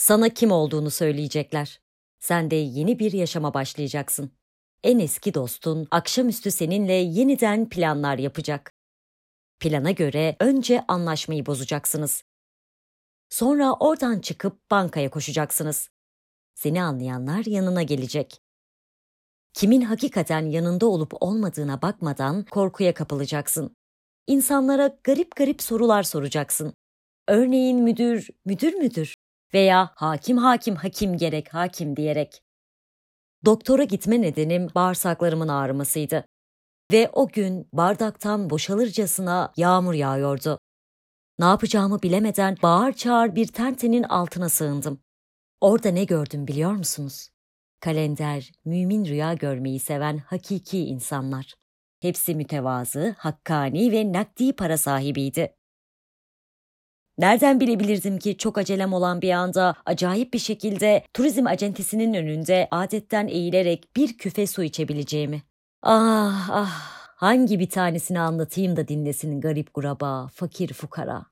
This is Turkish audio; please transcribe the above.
Sana kim olduğunu söyleyecekler. Sen de yeni bir yaşama başlayacaksın. En eski dostun akşamüstü seninle yeniden planlar yapacak. Plana göre önce anlaşmayı bozacaksınız. Sonra oradan çıkıp bankaya koşacaksınız. Seni anlayanlar yanına gelecek. Kimin hakikaten yanında olup olmadığına bakmadan korkuya kapılacaksın. İnsanlara garip garip sorular soracaksın. Örneğin müdür müdür veya hakim gerek hakim diyerek. Doktora gitme nedenim bağırsaklarımın ağrımasıydı. Ve o gün bardaktan boşalırcasına yağmur yağıyordu. Ne yapacağımı bilemeden bağır çağır bir tentenin altına sığındım. Orada ne gördüm biliyor musunuz? Kalender, mümin rüya görmeyi seven hakiki insanlar. Hepsi mütevazı, hakkani ve nakdi para sahibiydi. Nereden bilebilirdim ki çok acelem olan bir anda acayip bir şekilde turizm acentisinin önünde adetten eğilerek bir küfe su içebileceğimi? Ah, hangi bir tanesini anlatayım da dinlesin garip guraba, fakir fukara.